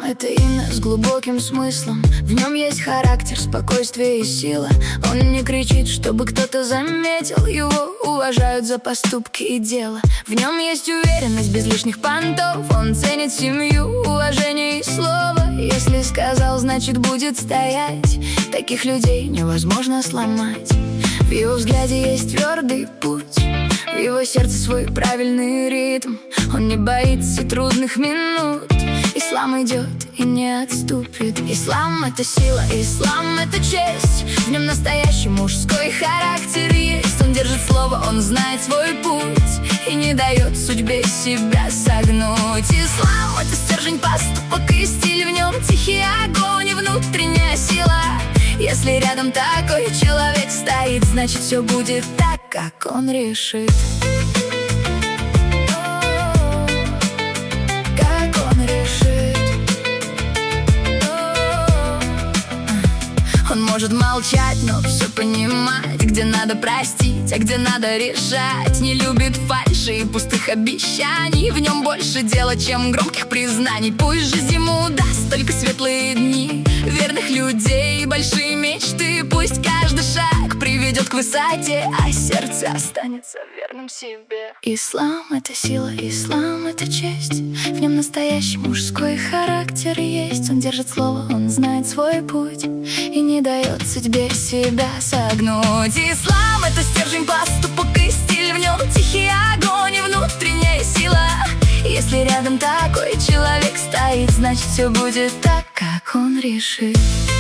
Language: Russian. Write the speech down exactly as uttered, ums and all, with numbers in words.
это имя с глубоким смыслом. В нем есть характер, спокойствие и сила. Он не кричит, чтобы кто-то заметил. Его уважают за поступки и дело. В нем есть уверенность без лишних понтов. Он ценит семью, уважение и слово. Если сказал, значит будет стоять. Таких людей невозможно сломать. В его взгляде есть твердый путь, в его сердце свой правильный ритм. Он не боится трудных минут. Ислам идет и не отступит. Ислам — это сила, ислам — это честь. В нем настоящий мужской характер есть. Он держит слово, он знает свой путь и не дает судьбе себя согнуть. Ислам — это стержень, поступок и стиль. В нем тихий огонь и внутренняя сила. Если рядом такой человек стоит, значит все будет так, как он решит. Как он решит. Он может молчать, но все понимать, где надо простить, а где надо решать. Не любит фальши и пустых обещаний. В нем больше дела, чем громких признаний. Пусть жизнь ему даст только светлые дни, верных людей и большие мечты. Пусть каждый шаг приведет к высоте, а сердце останется верным себе. Ислам — это сила, ислам — это честь. В нем настоящий мужской характер есть. Он держит слово, он знает свой путь и не дает судьбе себя согнуть. Ислам — это стержень, поступок и стиль. В нем тихий огонь и внутренняя сила. Если рядом такой человек стоит, значит все будет так, как он решит.